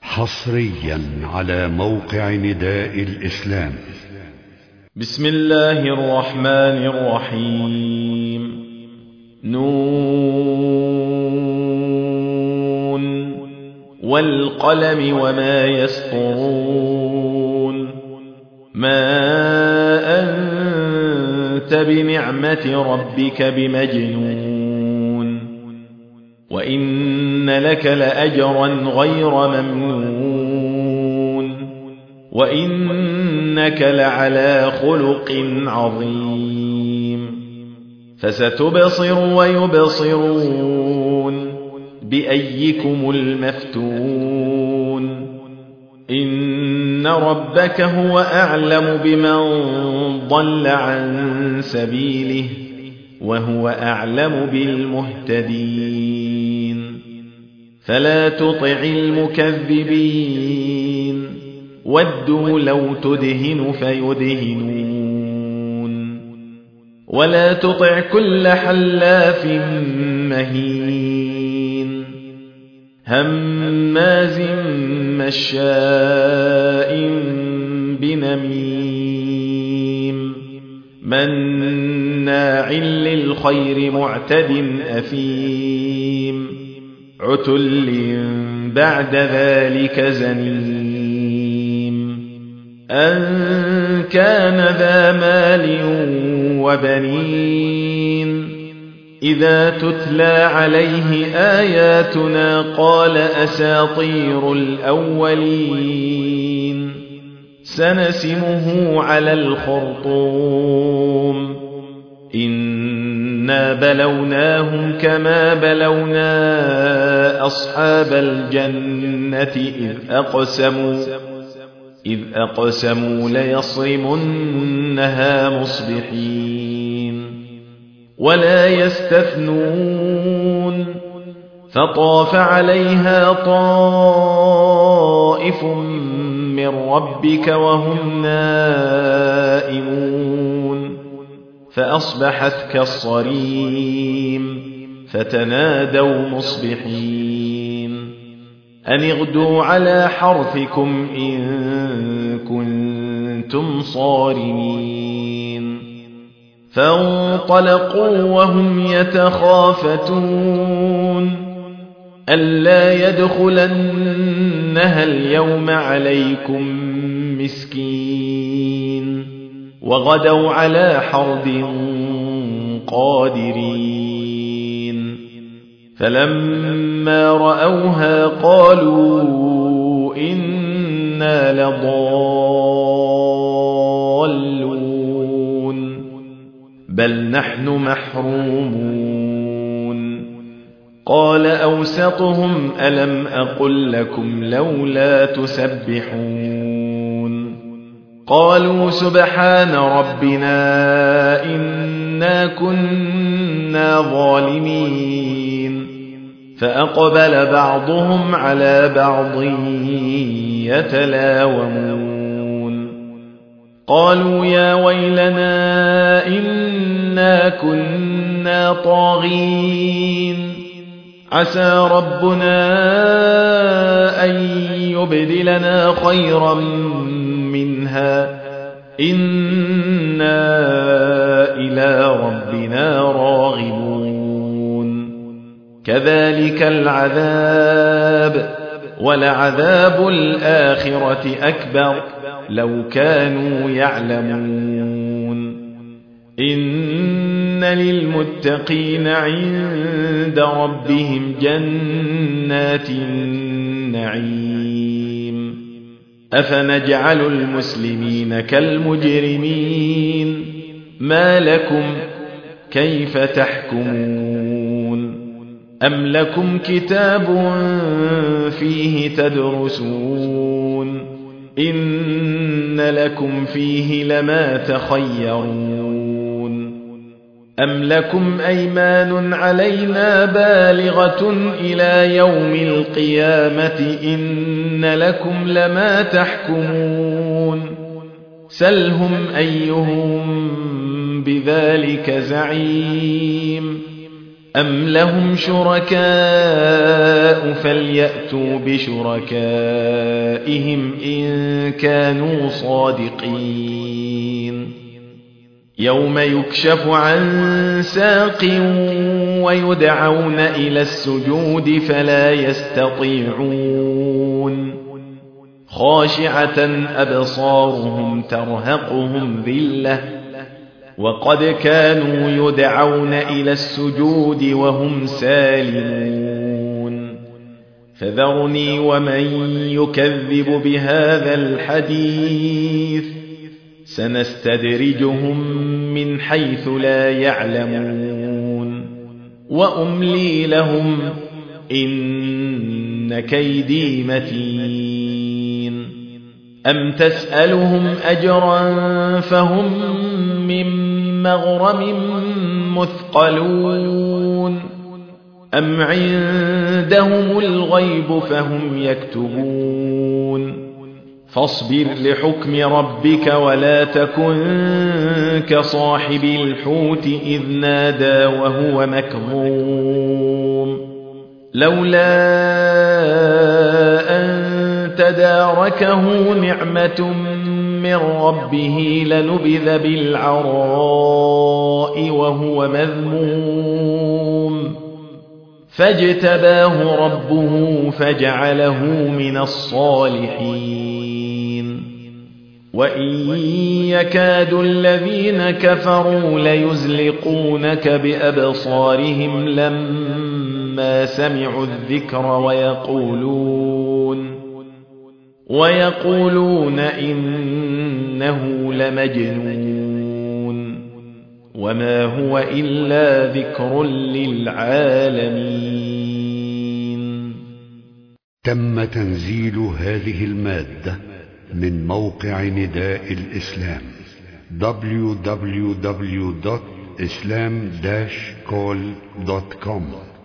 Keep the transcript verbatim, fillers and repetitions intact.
حصريا على موقع نداء الإسلام. بسم الله الرحمن الرحيم. نون والقلم وما يسطرون. ما أنت بنعمة ربك بمجنون، وإن لك لأجرا غير ممنون، وإنك لعلى خلق عظيم. فستبصر ويبصرون بأيكم المفتون. إن ربك هو أعلم بمن ضل عن سبيله وهو أعلم بالمهتدين. فلا تطع المكذبين، ودوا لو تدهن فيدهنون. ولا تطع كل حلاف مهين، هماز مشاء بنميم، مناع للخير معتد أثيم، عتل بعد ذلك زنيم، أن كان ذا مال وبنين. إذا تتلى عليه آياتنا قال أساطير الأولين. سنسمه على الخرطوم. إنا بلوناهم كما بلونا أصحاب الجنة إذ أقسموا إذ أقسموا ليصرمنها مصبحين. ولا يستثنون. فطاف عليها طائف من ربك وهم نائمون، فأصبحت كالصريم. فتنادوا مصبحين أن اغدوا على حرثكم إن كنتم صارمين. فانطلقوا وهم يتخافتون ألا يدخلنها اليوم عليكم مسكين. وغدوا على حرد قادرين. فلما رأوها قالوا إنا لضالون بل نحن محرومون. قال أوسطهم ألم أقل لكم لولا تسبحون. قالوا سبحان ربنا إنا كنا ظالمين. فأقبل بعضهم على بعض يتلاومون. قالوا يا ويلنا إنا كنا طاغين. عسى ربنا أن يبدلنا خيرا منها إنا إلى ربنا راغبون. كذلك العذاب ولعذاب الآخرة أكبر لو كانوا يعلمون. إن للمتقين عند ربهم جنات النعيم. أفنجعل المسلمين كالمجرمين. ما لكم كيف تحكمون؟ أم لكم كتاب فيه تدرسون؟ إن لكم فيه لما تخيرون. أم لكم أيمان علينا بالغة إلى يوم القيامة إن لكم لما تحكمون. سلهم أيهم بذلك زعيم. أم لهم شركاء فليأتوا بشركائهم إن كانوا صادقين يوم يكشف عن ساق ويدعون إلى السجود فلا يستطيعون خاشعة أبصارهم ترهقهم ذلة وقد كانوا يدعون إلى السجود وهم سالمون فذرني ومن يكذب بهذا الحديث سنستدرجهم من حيث لا يعلمون وأملي لهم إن كيدي متين أم تسألهم أجرا فهم من مغرم مثقلون أم عندهم الغيب فهم يكتبون فاصبر لحكم ربك ولا تكن كصاحب الحوت إذ نادى وهو مكظوم لولا أن تداركه نعمة من ربه لنبذ بالعراء وهو مذموم فاجتباه ربه فجعله من الصالحين وإن يكاد الذين كفروا ليزلقونك بأبصارهم لما سمعوا الذكر ويقولون ويقولون إنه لمجنون وما هو إلا ذكر للعالمين. تم تنزيل هذه المادة من موقع نداء الإسلام دبليو دبليو دبليو دوت إسلام داش كول دوت كوم.